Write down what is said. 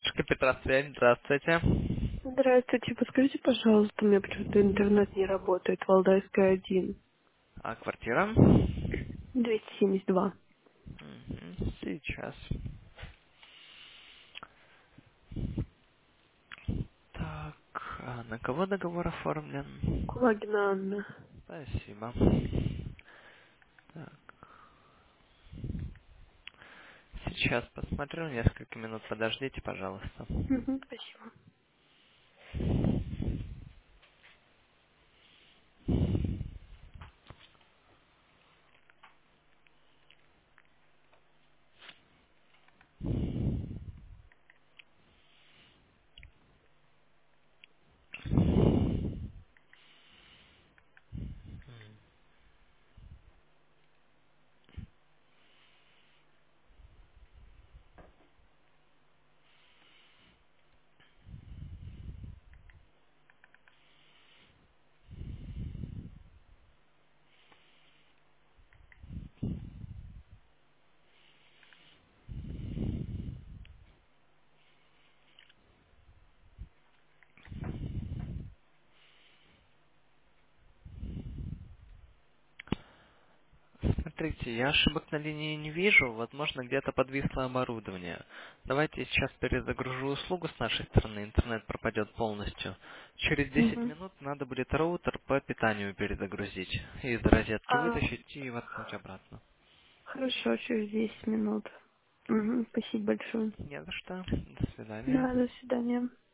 Петра связь, здравствуйте. Здравствуйте, подскажите, пожалуйста, у меня почему-то интернет не работает, Валдайская 1, А квартира? 272. Сейчас. Так, а на кого договор оформлен? Кулагина Анна. Спасибо. Так, сейчас посмотрю, несколько минут подождите, пожалуйста. Мгм, спасибо. Смотрите, я ошибок на линии не вижу, возможно, где-то подвисло оборудование. Давайте я сейчас перезагружу услугу с нашей стороны, интернет пропадет полностью. Через 10 Мгм. минут надо будет роутер по питанию перезагрузить, из розетки А, вытащить и воткнуть обратно. хорошо, через 10 минут. Мгм, спасибо большое. Не за что. До свидания. Да, до свидания.